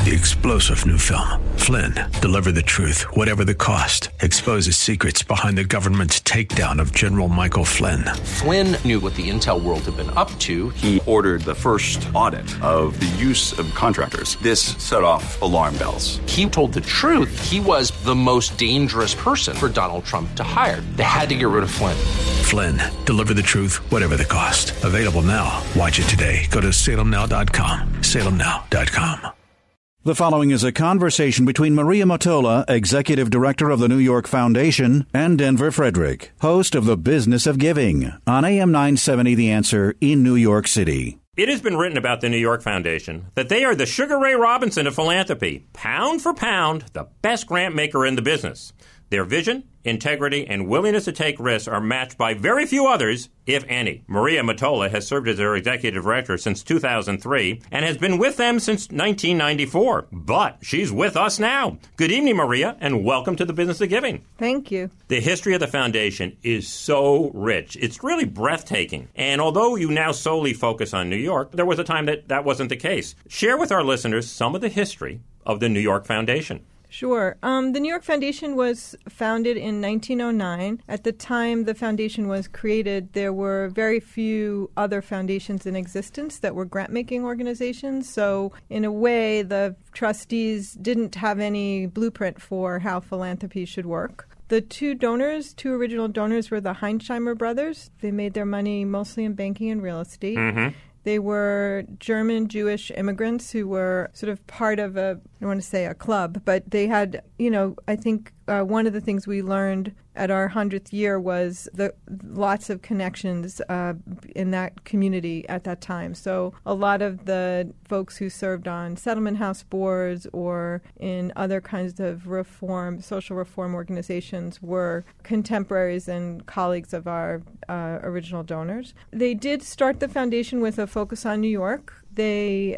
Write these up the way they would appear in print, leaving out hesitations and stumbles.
The explosive new film, Flynn, deliver the truth, whatever the cost, exposes secrets behind the government's takedown of General Michael Flynn. Flynn knew what the intel world had been up to. He ordered the first audit of the use of contractors. This set off alarm bells. He told the truth. He was the most dangerous person for Donald Trump to hire. They had to get rid of Flynn. Flynn, deliver the truth, whatever the cost. Available now. Watch it today. Go to salemnow.com. salemnow.com. The following is a conversation between Maria Motola, Executive Director of the New York Foundation, and Denver Frederick, host of The Business of Giving, on AM 970 The Answer in New York City. It has been written about the New York Foundation that they are the Sugar Ray Robinson of philanthropy. Pound for pound, the best grant maker in the business. Their vision, integrity, and willingness to take risks are matched by very few others, if any. Maria Motola has served as their executive director since 2003 and has been with them since 1994. But she's with us now. Good evening, Maria, and welcome to The Business of Giving. Thank you. The history of the foundation is so rich. It's really breathtaking. And although you now solely focus on New York, there was a time that wasn't the case. Share with our listeners some of the history of the New York Foundation. Sure. The New York Foundation was founded in 1909. At the time the foundation was created, there were very few other foundations in existence that were grant-making organizations. So in a way, the trustees didn't have any blueprint for how philanthropy should work. The two original donors, were the Heinsheimer brothers. They made their money mostly in banking and real estate. Mm-hmm. They were German Jewish immigrants who were sort of part of I don't want to say a club, but they had, I think one of the things we learned at our 100th year was the lots of connections in that community at that time. So a lot of the folks who served on settlement house boards or in other kinds of social reform organizations were contemporaries and colleagues of our original donors. They did start the foundation with a focus on New York. They,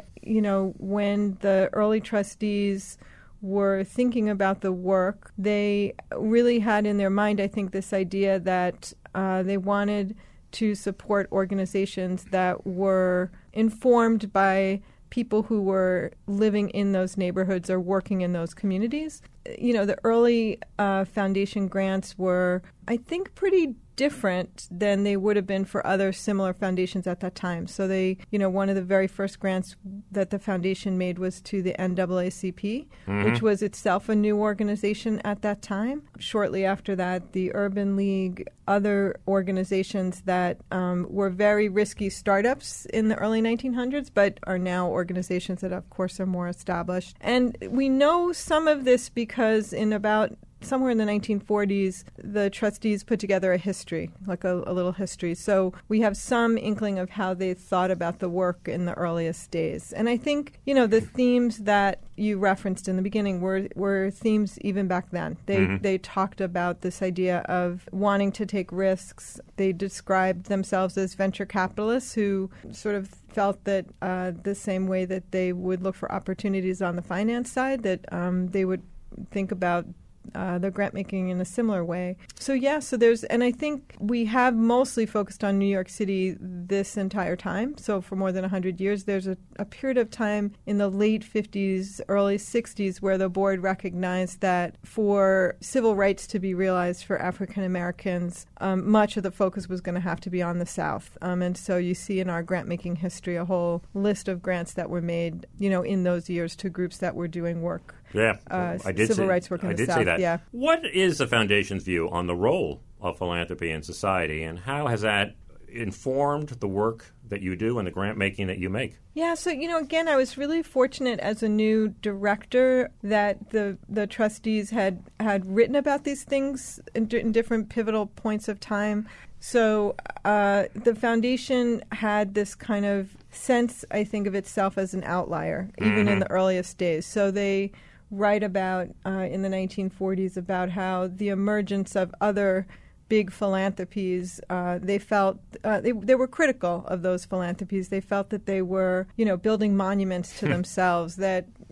when the early trustees were thinking about the work, they really had in their mind, I think, this idea that they wanted to support organizations that were informed by people who were living in those neighborhoods or working in those communities. The early foundation grants were, I think, pretty different than they would have been for other similar foundations at that time. So they, one of the very first grants that the foundation made was to the NAACP, which was itself a new organization at that time. Shortly after that, the Urban League, other organizations that were very risky startups in the early 1900s, but are now organizations that, of course, are more established. And we know some of this because somewhere in the 1940s, the trustees put together a history, like a little history. So we have some inkling of how they thought about the work in the earliest days. And I think, the themes that you referenced in the beginning were themes even back then. They talked about this idea of wanting to take risks. They described themselves as venture capitalists who sort of felt that the same way that they would look for opportunities on the finance side, that they would think about the grant making in a similar way. So and I think we have mostly focused on New York City this entire time. So for more than 100 years, there's a period of time in the late 50s, early 60s, where the board recognized that for civil rights to be realized for African Americans, much of the focus was going to have to be on the South. And so you see in our grant making history a whole list of grants that were made, in those years to groups that were doing work. Yeah, civil rights work in the South. I did say that. Yeah. What is the Foundation's view on the role of philanthropy in society, and how has that informed the work that you do and the grant making that you make? Yeah, so, again, I was really fortunate as a new director that the trustees had written about these things in different pivotal points of time. So the foundation had this kind of sense, I think, of itself as an outlier, even in the earliest days. So they write about, in the 1940s, about how the emergence of other big philanthropies, they felt they were critical of those philanthropies. They felt that they were, building monuments to themselves, that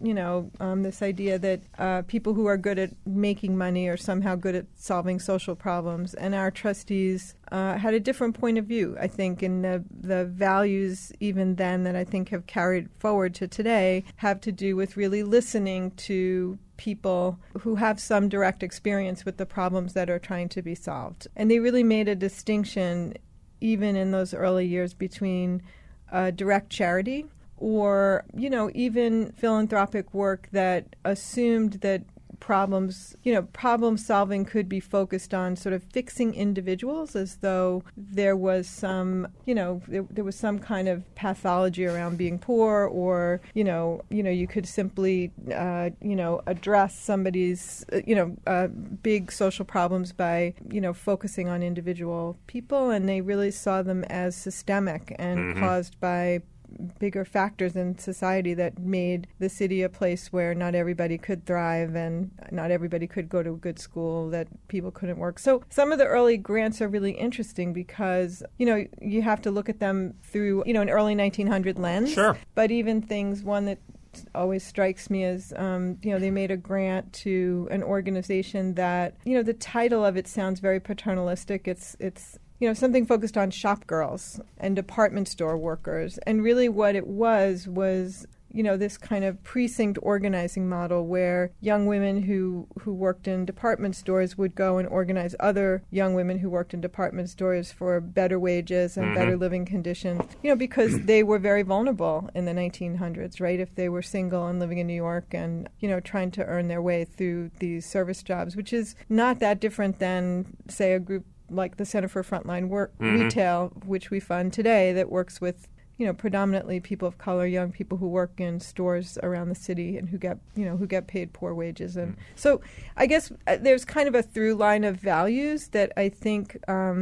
this idea that people who are good at making money are somehow good at solving social problems. And our trustees had a different point of view, I think, and the values even then that I think have carried forward to today have to do with really listening to people who have some direct experience with the problems that are trying to be solved. And they really made a distinction, even in those early years, between direct charity or, even philanthropic work that assumed that problem solving could be focused on sort of fixing individuals, as though there was some, there was some kind of pathology around being poor, or, you could simply, address somebody's, big social problems by, focusing on individual people. And they really saw them as systemic and caused by bigger factors in society that made the city a place where not everybody could thrive and not everybody could go to a good school, that people couldn't work. So some of the early grants are really interesting because, you have to look at them through, an early 1900 lens. Sure. But even things, one that always strikes me as, they made a grant to an organization that, the title of it sounds very paternalistic. It's something focused on shop girls and department store workers. And really what it was, this kind of precinct organizing model where young women who worked in department stores would go and organize other young women who worked in department stores for better wages and better living conditions, because they were very vulnerable in the 1900s, right? If they were single and living in New York and, trying to earn their way through these service jobs, which is not that different than, say, a group like the Center for Frontline Work Retail, which we fund today, that works with predominantly people of color, young people who work in stores around the city and who get paid poor wages. And so I guess there's kind of a through line of values that I think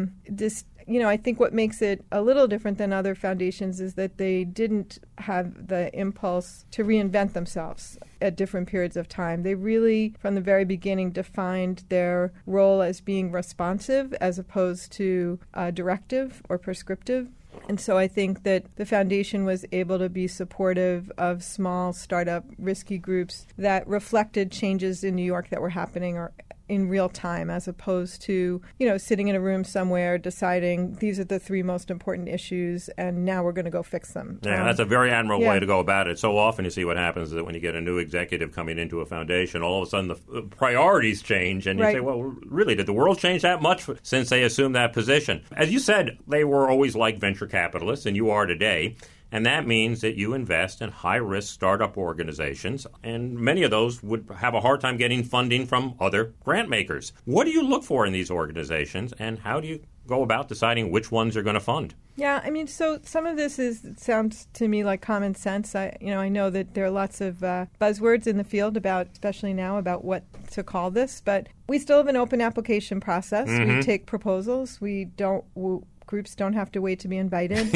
I think what makes it a little different than other foundations is that they didn't have the impulse to reinvent themselves at different periods of time. They really, from the very beginning, defined their role as being responsive as opposed to directive or prescriptive. And so I think that the foundation was able to be supportive of small startup risky groups that reflected changes in New York that were happening or in real time, as opposed to, sitting in a room somewhere deciding these are the three most important issues and now we're going to go fix them. Yeah, that's a very admirable way to go about it. So often you see what happens is that when you get a new executive coming into a foundation, all of a sudden the priorities change and you say, well, really, did the world change that much since they assumed that position? As you said, they were always like venture capitalists, and you are today. And that means that you invest in high-risk startup organizations, and many of those would have a hard time getting funding from other grant makers. What do you look for in these organizations, and how do you go about deciding which ones you're going to fund? Yeah, so some of this sounds to me like common sense. I know that there are lots of buzzwords in the field especially now, about what to call this, but we still have an open application process. We take proposals. Groups don't have to wait to be invited.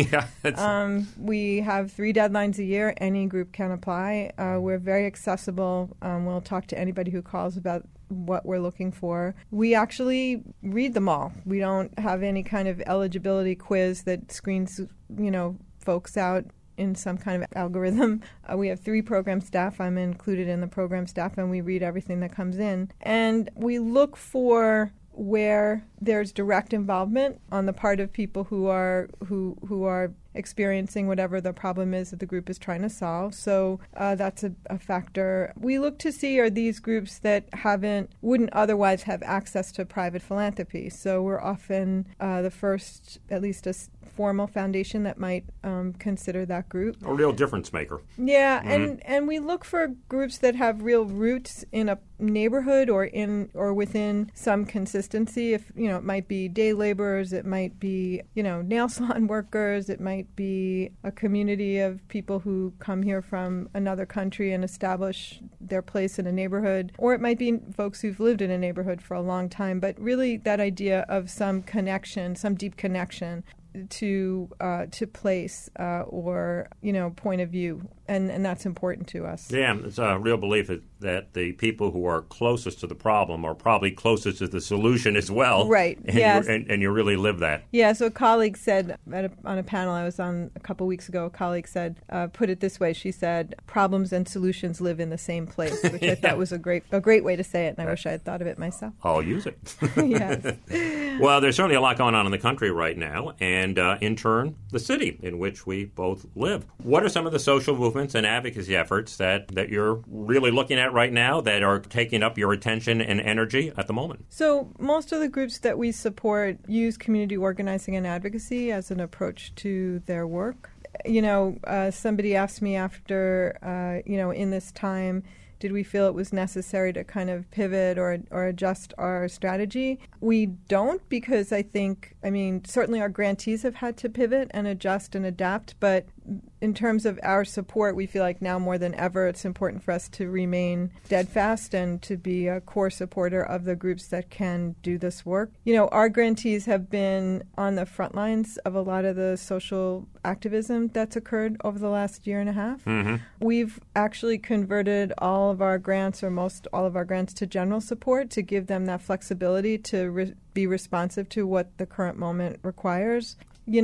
We have 3 deadlines a year. Any group can apply. We're very accessible. We'll talk to anybody who calls about what we're looking for. We actually read them all. We don't have any kind of eligibility quiz that screens, folks out in some kind of algorithm. We have 3 program staff. I'm included in the program staff, and we read everything that comes in. And we look for where there's direct involvement on the part of people who are experiencing whatever the problem is that the group is trying to solve. So that's a factor. We look to see, are these groups that wouldn't otherwise have access to private philanthropy. So we're often the first, at least a formal foundation that might consider that group. A real difference maker. Yeah, and we look for groups that have real roots in a neighborhood or within some consistency. If it might be day laborers, it might be nail salon workers, it might be a community of people who come here from another country and establish their place in a neighborhood, or it might be folks who've lived in a neighborhood for a long time. But really, that idea of some connection, some deep connection to place or point of view and that's important to us. Yeah, it's a real belief that the people who are closest to the problem are probably closest to the solution as well. Right, and yes. And you really live that. Yeah, so a colleague said, on a panel I was on a couple weeks ago, a colleague said, put it this way, she said, problems and solutions live in the same place, which I thought was a great way to say it, and I wish I had thought of it myself. I'll use it. Yes. Well, there's certainly a lot going on in the country right now, and in turn, the city in which we both live. What are some of the social movements and advocacy efforts that you're really looking at right now that are taking up your attention and energy at the moment? So most of the groups that we support use community organizing and advocacy as an approach to their work. Somebody asked me after, in this time, did we feel it was necessary to kind of pivot or adjust our strategy? We don't, because certainly our grantees have had to pivot and adjust and adapt, but in terms of our support, we feel like now more than ever it's important for us to remain steadfast and to be a core supporter of the groups that can do this work. Our grantees have been on the front lines of a lot of the social activism that's occurred over the last year and a half. Mm-hmm. We've actually converted all of our grants, or most all of our grants, to general support to give them that flexibility to be responsive to what the current moment requires.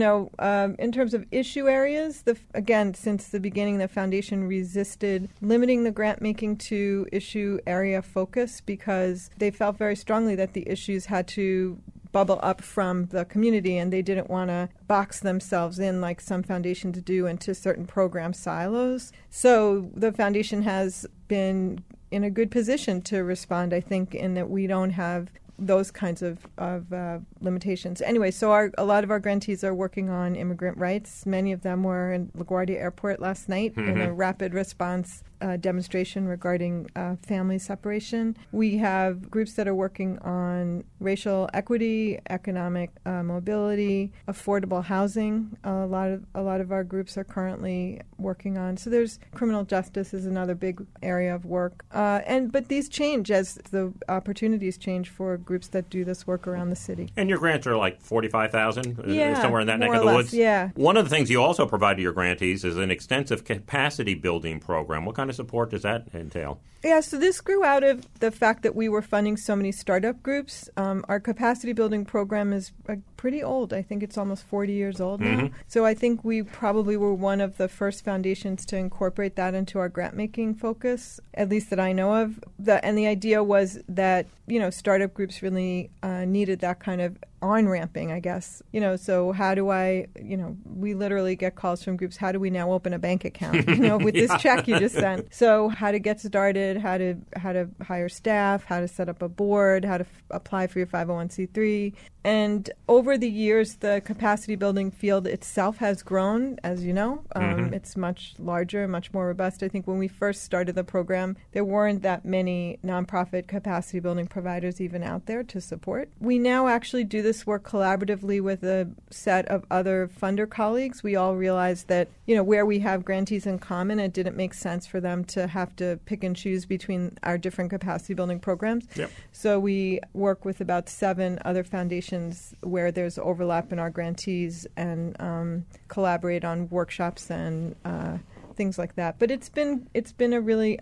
In terms of issue areas, again, since the beginning, the Foundation resisted limiting the grant making to issue area focus because they felt very strongly that the issues had to bubble up from the community, and they didn't want to box themselves in like some foundations do into certain program silos. So the Foundation has been in a good position to respond, I think, in that we don't have those kinds of limitations. Anyway, so a lot of our grantees are working on immigrant rights. Many of them were in LaGuardia Airport last night in a rapid response demonstration regarding family separation. We have groups that are working on racial equity, economic mobility, affordable housing. A lot of our groups are currently working on. So there's criminal justice is another big area of work. But these change as the opportunities change for groups that do this work around the city. And your grants are like $45,000, yeah, somewhere in that neck of the less, woods? Yeah. One of the things you also provide to your grantees is an extensive capacity building program. What kind of support does that entail? Yeah, so this grew out of the fact that we were funding so many startup groups. Our capacity building program is pretty old. I think it's almost 40 years old now. So I think we probably were one of the first foundations to incorporate that into our grant-making focus, at least that I know of. And the idea was that, startup groups really needed that kind of on-ramping, I guess. So how do I, we literally get calls from groups, how do we now open a bank account, with this check you just sent? So how to get started, how to hire staff, how to set up a board, how to apply for your 501c3. And over the years, the capacity building field itself has grown, as you know. It's much larger, much more robust. I think when we first started the program, there weren't that many nonprofit capacity building providers even out there to support. We now actually do this work collaboratively with a set of other funder colleagues. We all realized that, where we have grantees in common, it didn't make sense for them to have to pick and choose between our different capacity building programs. Yep. So we work with about 7 other foundations where there's overlap in our grantees and collaborate on workshops and things like that. But it's been a really,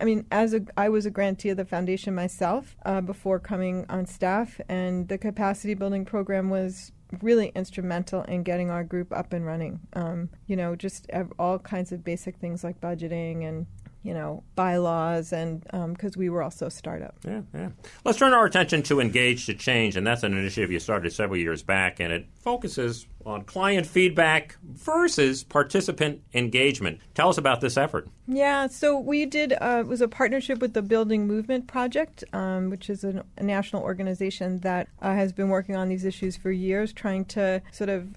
I was a grantee of the foundation myself before coming on staff, and the capacity building program was really instrumental in getting our group up and running. Just all kinds of basic things like budgeting and bylaws, and because we were also a startup. Yeah. Let's turn our attention to Engage to Change, and that's an initiative you started several years back, and it focuses on client feedback versus participant engagement. Tell us about this effort. Yeah, so we did, it was a partnership with the Building Movement Project, which is a national organization that has been working on these issues for years, trying to sort of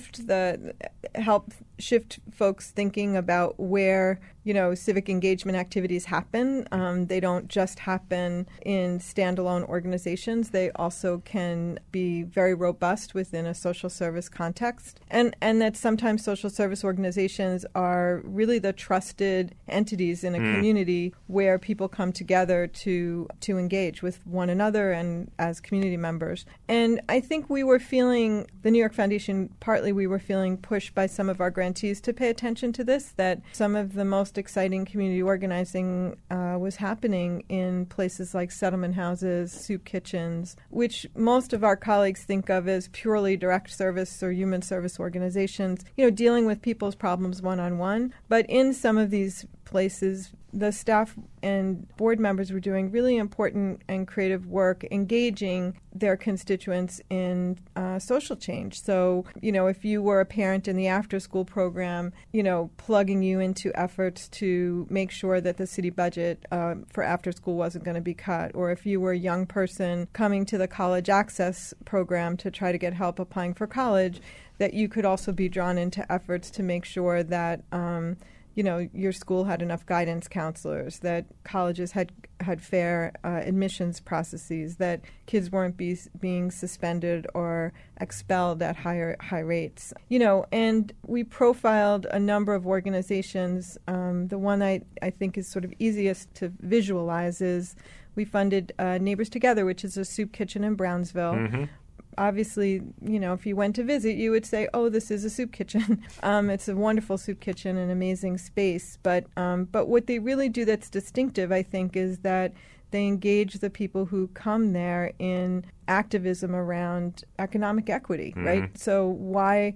help shift folks thinking about where, civic engagement activities happen. They don't just happen in standalone organizations. They also can be very robust within a social service context. context, and that sometimes social service organizations are really the trusted entities in a community where people come together to engage with one another and as community members. And I think we were feeling, the New York Foundation, partly we were feeling pushed by some of our grantees to pay attention to this, that some of the most exciting community organizing was happening in places like settlement houses, soup kitchens, which most of our colleagues think of as purely direct service or human service organizations, dealing with people's problems one-on-one. But in some of these places, the staff and board members were doing really important and creative work engaging their constituents in social change. So, if you were a parent in the after-school program, plugging you into efforts to make sure that the city budget for after-school wasn't going to be cut. Or if you were a young person coming to the college access program to try to get help applying for college, that you could also be drawn into efforts to make sure that your school had enough guidance counselors, that colleges had fair admissions processes, that kids weren't being suspended or expelled at high rates. And we profiled a number of organizations. The one I think is sort of easiest to visualize is we funded Neighbors Together, which is a soup kitchen in Brownsville. Mm-hmm. Obviously, if you went to visit, you would say, oh, this is a soup kitchen. It's a wonderful soup kitchen, an amazing space. But what they really do that's distinctive, I think, is that they engage the people who come there in activism around economic equity, right? So why...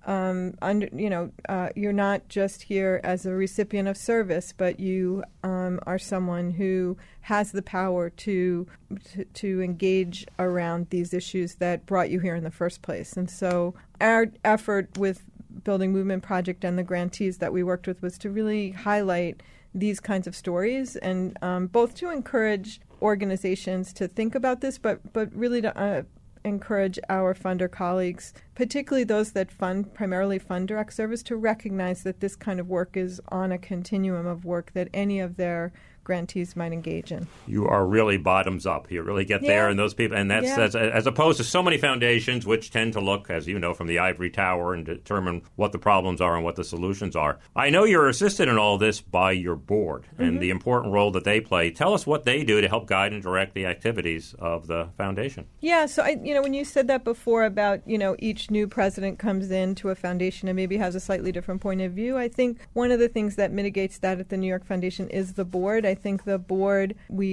you're not just here as a recipient of service, but you are someone who has the power to engage around these issues that brought you here in the first place. And so our effort with Building Movement Project and the grantees that we worked with was to really highlight these kinds of stories, and both to encourage organizations to think about this, but really to encourage our funder colleagues, particularly those that primarily fund direct service, to recognize that this kind of work is on a continuum of work that any of their grantees might engage in. You are really bottoms up. You really get there, and those people, and that's as opposed to so many foundations which tend to look, as you know, from the ivory tower and determine what the problems are and what the solutions are. I know you're assisted in all this by your board and the important role that they play. Tell us what they do to help guide and direct the activities of the foundation. Yeah, so when you said that before about each new president comes into a foundation and maybe has a slightly different point of view, I think one of the things that mitigates that at the New York Foundation is the board. I think the board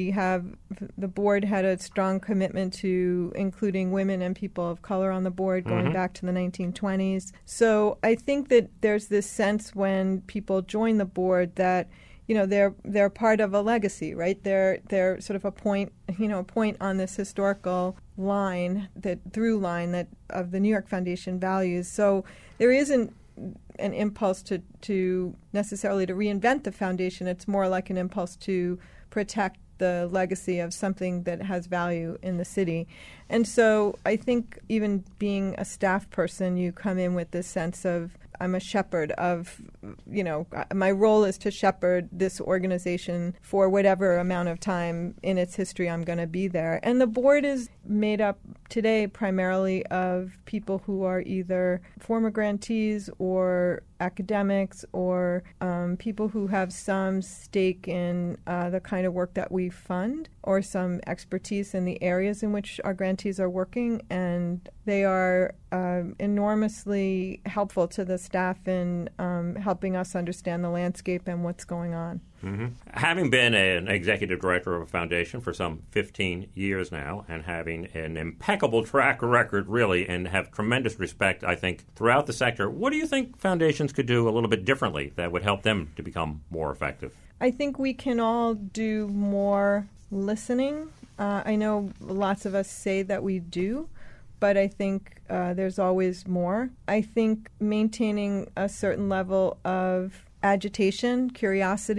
had a strong commitment to including women and people of color on the board going back to the 1920s. So I think that there's this sense when people join the board that they're part of a legacy, right? They're sort of a point on this historical line, that through line that of the New York Foundation values. So there isn't an impulse to necessarily to reinvent the foundation. It's more like an impulse to protect the legacy of something that has value in the city. And so I think even being a staff person, you come in with this sense of, I'm a shepherd of, my role is to shepherd this organization for whatever amount of time in its history I'm going to be there. And the board is made up today primarily of people who are either former grantees or academics or people who have some stake in the kind of work that we fund or some expertise in the areas in which our grantees are working. And they are enormously helpful to the staff in helping us understand the landscape and what's going on. Mm-hmm. Having been an executive director of a foundation for some 15 years now and having an impeccable track record, really, and have tremendous respect, I think, throughout the sector, what do you think foundations could do a little bit differently that would help them to become more effective? I think we can all do more listening. I know lots of us say that we do, but I think there's always more. I think maintaining a certain level of agitation, curiosity,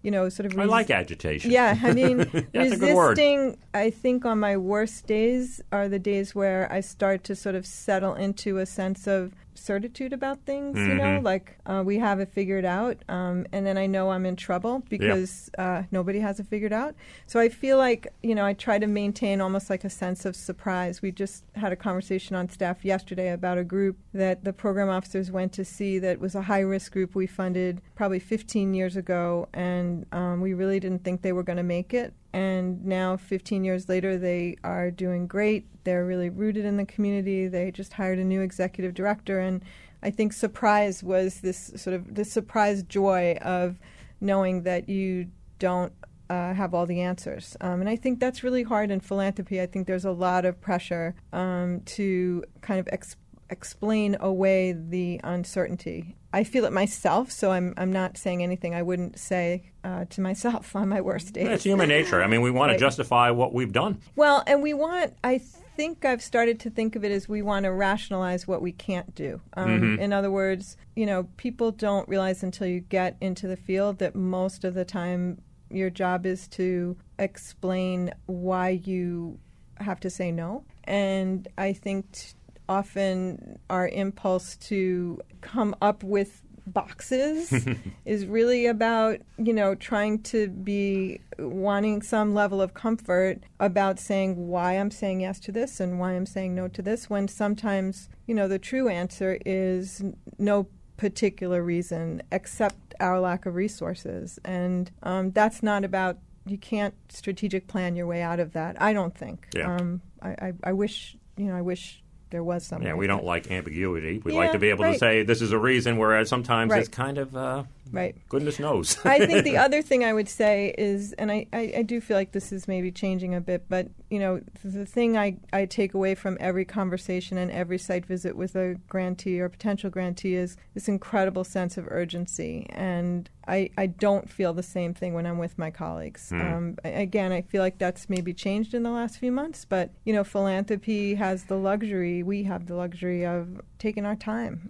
sort of... I like agitation. Yeah, I mean, That's a good word. resisting, I think on my worst days are the days where I start to sort of settle into a sense of certitude about things, like we have it figured out, and then I know I'm in trouble because nobody has it figured out. So I feel like, I try to maintain almost like a sense of surprise. We just had a conversation on staff yesterday about a group that the program officers went to see that was a high-risk group we funded probably 15 years ago, and we really didn't think they were going to make it. And now, 15 years later, they are doing great. They're really rooted in the community. They just hired a new executive director. And I think surprise was this surprise joy of knowing that you don't have all the answers. And I think that's really hard in philanthropy. I think there's a lot of pressure to kind of explain away the uncertainty. I feel it myself, so I'm not saying anything I wouldn't say to myself on my worst days. It's human nature. I mean, we want to justify what we've done. Well, and I think I've started to think of it as we want to rationalize what we can't do. In other words, people don't realize until you get into the field that most of the time your job is to explain why you have to say no. And I think often our impulse to come up with boxes is really about, trying to be wanting some level of comfort about saying why I'm saying yes to this and why I'm saying no to this, when sometimes, the true answer is no particular reason except our lack of resources. And that's not about, you can't strategic plan your way out of that, I don't think. Yeah. I wish there was something. Yeah, we don't like ambiguity. We like to be able to say this is a reason, whereas sometimes it's kind of goodness knows. I think the other thing I would say is, and I do feel like this is maybe changing a bit, but the thing I take away from every conversation and every site visit with a grantee or potential grantee is this incredible sense of urgency. And I don't feel the same thing when I'm with my colleagues. Again, I feel like that's maybe changed in the last few months, but philanthropy has the luxury, we have the luxury of taking our time.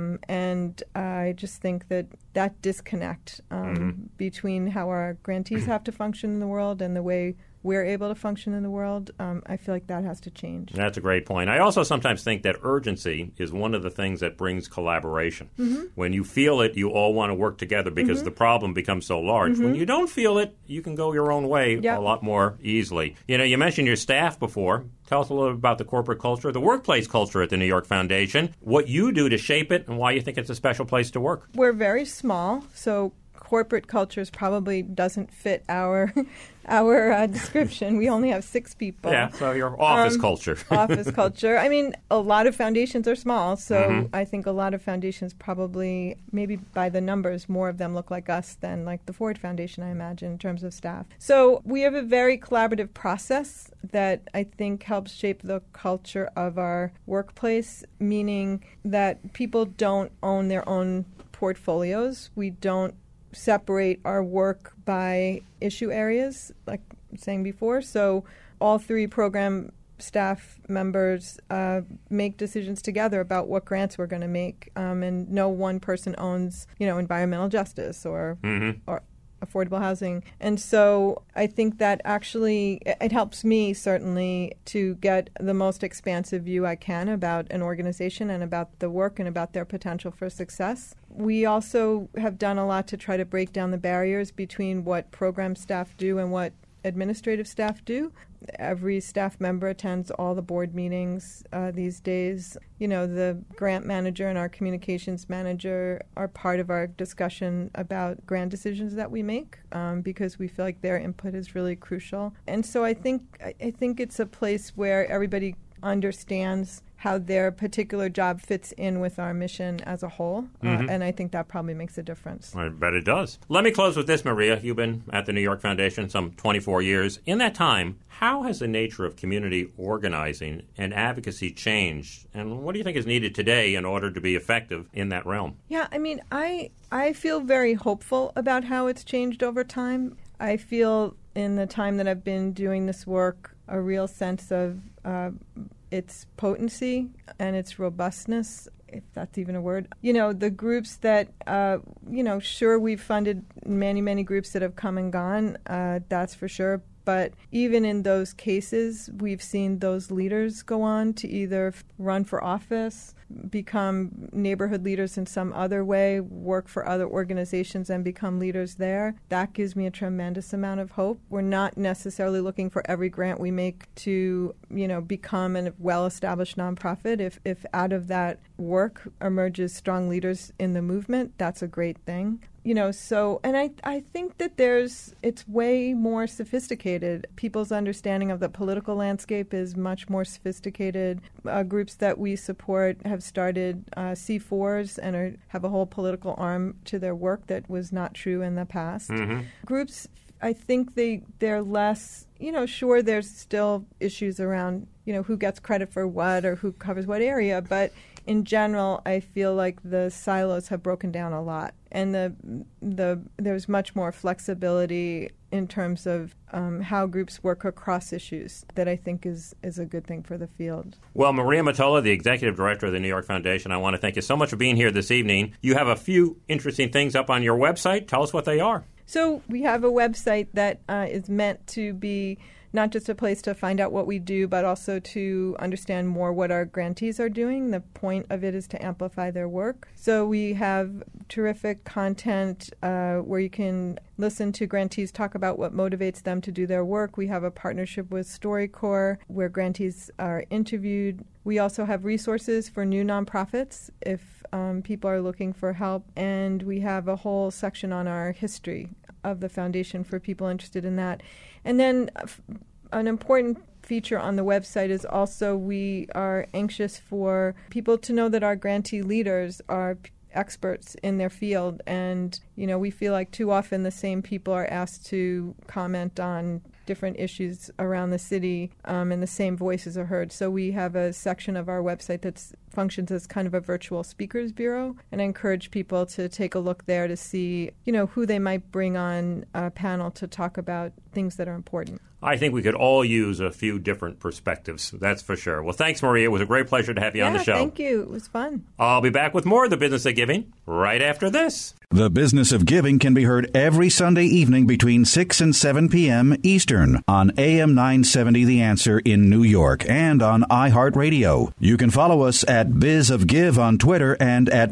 And I just think that disconnect between how our grantees have to function in the world and the way we're able to function in the world, I feel like that has to change. That's a great point. I also sometimes think that urgency is one of the things that brings collaboration. When you feel it, you all want to work together because the problem becomes so large. When you don't feel it, you can go your own way a lot more easily. You mentioned your staff before. Tell us a little bit about the corporate culture, the workplace culture at the New York Foundation, what you do to shape it, and why you think it's a special place to work. We're very small, so corporate cultures probably doesn't fit our description. We only have 6 people. Yeah, so your office culture. Office culture. I mean, a lot of foundations are small, so I think a lot of foundations probably, maybe by the numbers, more of them look like us than like the Ford Foundation, I imagine, in terms of staff. So we have a very collaborative process that I think helps shape the culture of our workplace, meaning that people don't own their own portfolios. We don't separate our work by issue areas, like I was saying before. So all 3 program staff members make decisions together about what grants we're going to make, and no one person owns, environmental justice or affordable housing. And so I think that actually it helps me certainly to get the most expansive view I can about an organization and about the work and about their potential for success. We also have done a lot to try to break down the barriers between what program staff do and what administrative staff do. Every staff member attends all the board meetings these days. The grant manager and our communications manager are part of our discussion about grant decisions that we make because we feel like their input is really crucial. And so I think it's a place where everybody understands how their particular job fits in with our mission as a whole, and I think that probably makes a difference. I bet it does. Let me close with this, Maria. You've been at the New York Foundation some 24 years. In that time, how has the nature of community organizing and advocacy changed, and what do you think is needed today in order to be effective in that realm? Yeah, I mean, I feel very hopeful about how it's changed over time. I feel in the time that I've been doing this work a real sense of its potency and its robustness. if that's even a word. The groups that, sure, we've funded many, many groups that have come and gone, that's for sure. But even in those cases, we've seen those leaders go on to either run for office, become neighborhood leaders in some other way, work for other organizations and become leaders there. That gives me a tremendous amount of hope. We're not necessarily looking for every grant we make to, become a well-established nonprofit. If out of that work emerges strong leaders in the movement, that's a great thing. I think that it's way more sophisticated. People's understanding of the political landscape is much more sophisticated. Groups that we support have started C4s and have a whole political arm to their work that was not true in the past. Mm-hmm. Groups, I think they're less, sure, there's still issues around, who gets credit for what or who covers what area, but in general, I feel like the silos have broken down a lot, and there's much more flexibility in terms of how groups work across issues that I think is a good thing for the field. Well, Maria Mottola, the Executive Director of the New York Foundation, I want to thank you so much for being here this evening. You have a few interesting things up on your website. Tell us what they are. So we have a website that is meant to be not just a place to find out what we do, but also to understand more what our grantees are doing. The point of it is to amplify their work. So we have terrific content where you can listen to grantees talk about what motivates them to do their work. We have a partnership with StoryCorps where grantees are interviewed. We also have resources for new nonprofits if people are looking for help. And we have a whole section on our history of the foundation for people interested in that. And then an important feature on the website is also we are anxious for people to know that our grantee leaders are experts in their field. And, we feel like too often the same people are asked to comment on different issues around the city, and the same voices are heard. So we have a section of our website that functions as kind of a virtual speakers bureau, and I encourage people to take a look there to see, who they might bring on a panel to talk about things that are important. I think we could all use a few different perspectives, that's for sure. Well, thanks, Maria. It was a great pleasure to have you on the show. Thank you. It was fun. I'll be back with more of The Business of Giving right after this. The Business of Giving can be heard every Sunday evening between 6 and 7 p.m. Eastern on AM 970 The Answer in New York and on iHeartRadio. You can follow us at Biz of Give on Twitter and at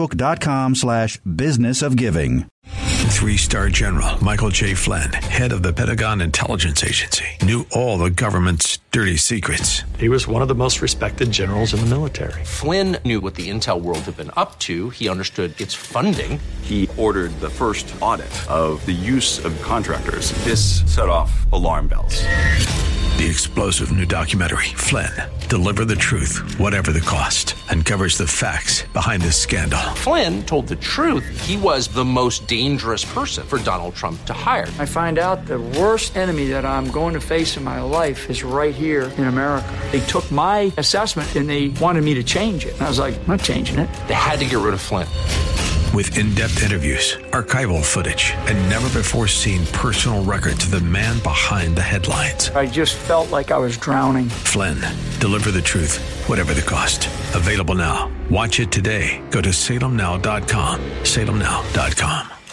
Facebook.com/businessofgiving. 3-star General Michael J. Flynn, head of the Pentagon Intelligence Agency, knew all the government's dirty secrets. He was one of the most respected generals in the military. Flynn knew what the intel world had been up to. He understood its funding. He ordered the first audit of the use of contractors. This set off alarm bells. The explosive new documentary, Flynn, Deliver the Truth, Whatever the Cost, uncovers the facts behind this scandal. Flynn told the truth. He was the most dangerous person for Donald Trump to hire. I find out the worst enemy that I'm going to face in my life is right here in America. They took my assessment and they wanted me to change it. And I was like, I'm not changing it. They had to get rid of Flynn. With in-depth interviews, archival footage, and never-before-seen personal records of the man behind the headlines. I just felt like I was drowning. Flynn, Deliver the Truth, Whatever the Cost. Available now. Watch it today. Go to salemnow.com. salemnow.com.